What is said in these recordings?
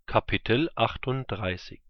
Kapitel 38.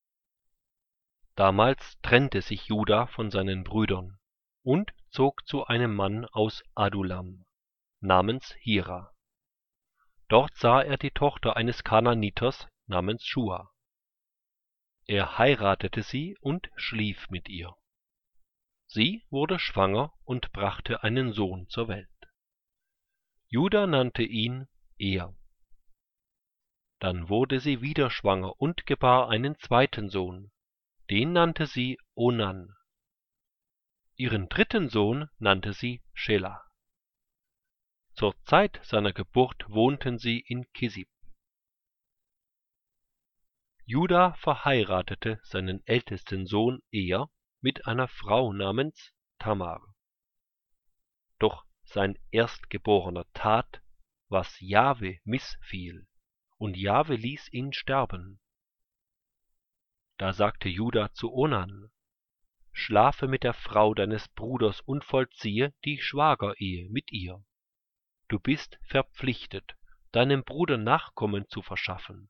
Damals trennte sich Juda von seinen Brüdern und zog zu einem Mann aus Adulam, namens Hira. Dort sah er die Tochter eines Kanaaniters namens Schua. Er heiratete sie und schlief mit ihr. Sie wurde schwanger und brachte einen Sohn zur Welt. Juda nannte ihn Er. Dann wurde sie wieder schwanger und gebar einen zweiten Sohn. Den nannte sie Onan. Ihren dritten Sohn nannte sie Schela. Zur Zeit seiner Geburt wohnten sie in Kisib. Juda verheiratete seinen ältesten Sohn Er mit einer Frau namens Tamar. Doch sein Erstgeborener tat, was Jahwe missfiel, und Jahwe ließ ihn sterben. Da sagte Juda zu Onan: Schlafe mit der Frau deines Bruders und vollziehe die Schwagerehe mit ihr. Du bist verpflichtet, deinem Bruder Nachkommen zu verschaffen.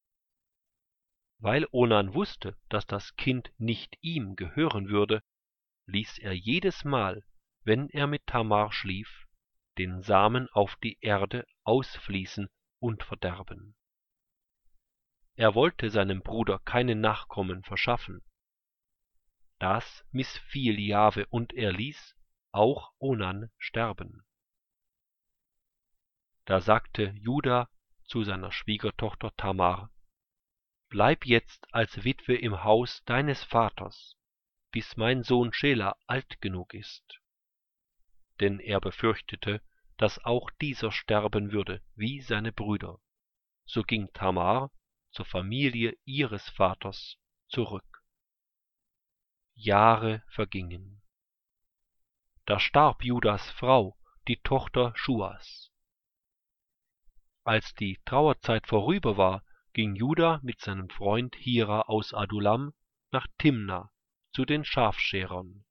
Weil Onan wusste, dass das Kind nicht ihm gehören würde, ließ er jedes Mal, wenn er mit Tamar schlief, den Samen auf die Erde ausfließen und verderben. Er wollte seinem Bruder keine Nachkommen verschaffen. Das missfiel Jahwe, und er ließ auch Onan sterben. Da sagte Juda zu seiner Schwiegertochter Tamar: Bleib jetzt als Witwe im Haus deines Vaters, bis mein Sohn Schela alt genug ist. Denn er befürchtete, dass auch dieser sterben würde wie seine Brüder. So ging Tamar zur Familie ihres Vaters zurück. Jahre vergingen. Da starb Judas Frau, die Tochter Schuas. Als die Trauerzeit vorüber war, ging Juda mit seinem Freund Hira aus Adulam nach Timna zu den Schafscherern.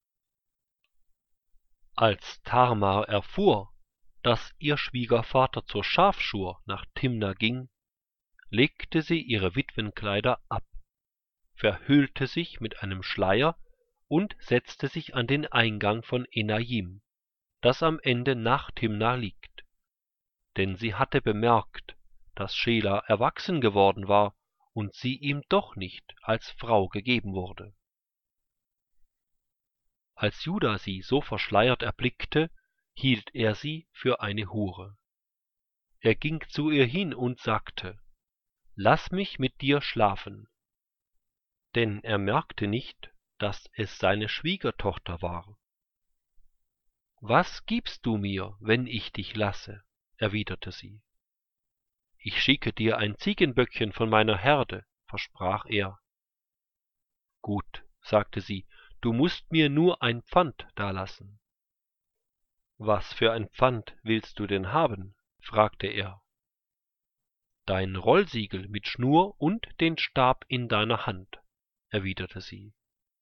Als Tamar erfuhr, dass ihr Schwiegervater zur Schafschur nach Timna ging, legte sie ihre Witwenkleider ab, verhüllte sich mit einem Schleier und setzte sich an den Eingang von Enajim, das am Ende nach Timna liegt. Denn sie hatte bemerkt, dass Schela erwachsen geworden war und sie ihm doch nicht als Frau gegeben wurde. Als Juda sie so verschleiert erblickte, hielt er sie für eine Hure. Er ging zu ihr hin und sagte: Lass mich mit dir schlafen. Denn er merkte nicht, dass es seine Schwiegertochter war. Was gibst du mir, wenn ich dich lasse? Erwiderte sie. Ich schicke dir ein Ziegenböckchen von meiner Herde, versprach er. Gut, sagte sie, du musst mir nur ein Pfand dalassen. Was für ein Pfand willst du denn haben? Fragte er. Dein Rollsiegel mit Schnur und den Stab in deiner Hand, erwiderte sie.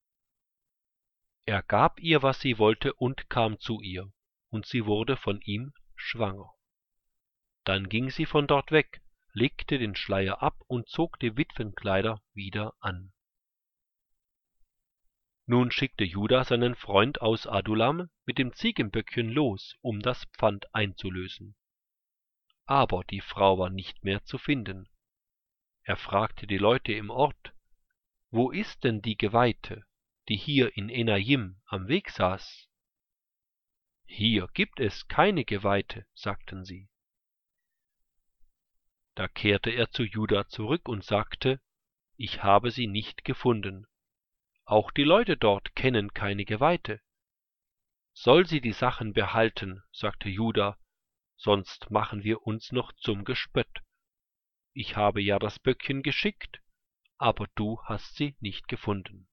Er gab ihr, was sie wollte, und kam zu ihr, und sie wurde von ihm schwanger. Dann ging sie von dort weg, legte den Schleier ab und zog die Witwenkleider wieder an. Nun schickte Juda seinen Freund aus Adulam mit dem Ziegenböckchen los, um das Pfand einzulösen. Aber die Frau war nicht mehr zu finden. Er fragte die Leute im Ort: Wo ist denn die Geweihte, die hier in Enajim am Weg saß? Hier gibt es keine Geweihte, sagten sie. Da kehrte er zu Juda zurück und sagte: Ich habe sie nicht gefunden. Auch die Leute dort kennen keine Geweihte. Soll sie die Sachen behalten, sagte Juda, sonst machen wir uns noch zum Gespött. Ich habe ja das Böckchen geschickt, aber du hast sie nicht gefunden.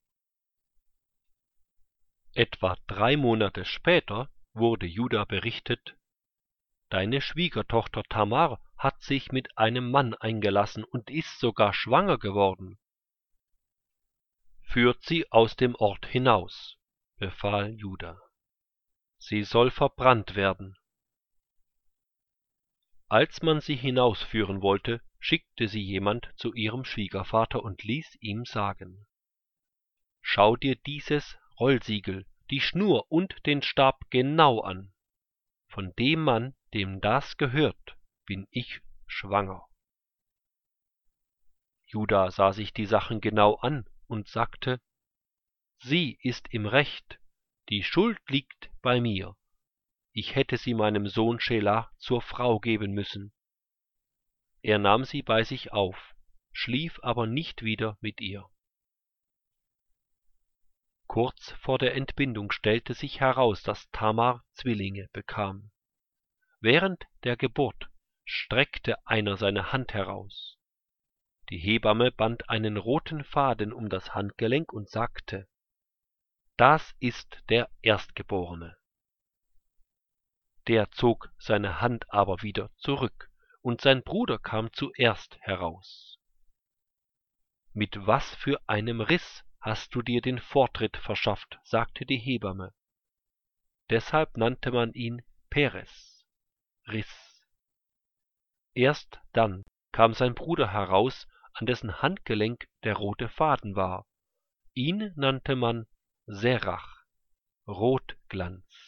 Etwa 3 Monate später wurde Juda berichtet: Deine Schwiegertochter Tamar hat sich mit einem Mann eingelassen und ist sogar schwanger geworden. Führt sie aus dem Ort hinaus, befahl Juda. Sie soll verbrannt werden. Als man sie hinausführen wollte, schickte sie jemand zu ihrem Schwiegervater und ließ ihm sagen: »Schau dir dieses Rollsiegel, die Schnur und den Stab genau an. Von dem Mann, dem das gehört, bin ich schwanger.« Juda sah sich die Sachen genau an und sagte: »Sie ist im Recht, die Schuld liegt bei mir. Ich hätte sie meinem Sohn Schelah zur Frau geben müssen.« Er nahm sie bei sich auf, schlief aber nicht wieder mit ihr. Kurz vor der Entbindung stellte sich heraus, dass Tamar Zwillinge bekam. Während der Geburt streckte einer seine Hand heraus. Die Hebamme band einen roten Faden um das Handgelenk und sagte: »Das ist der Erstgeborene.« Der zog seine Hand aber wieder zurück, und sein Bruder kam zuerst heraus. »Mit was für einem Riss hast du dir den Vortritt verschafft?« sagte die Hebamme. Deshalb nannte man ihn Peres, Riss. Erst dann kam sein Bruder heraus, an dessen Handgelenk der rote Faden war. Ihn nannte man Serach, Rotglanz.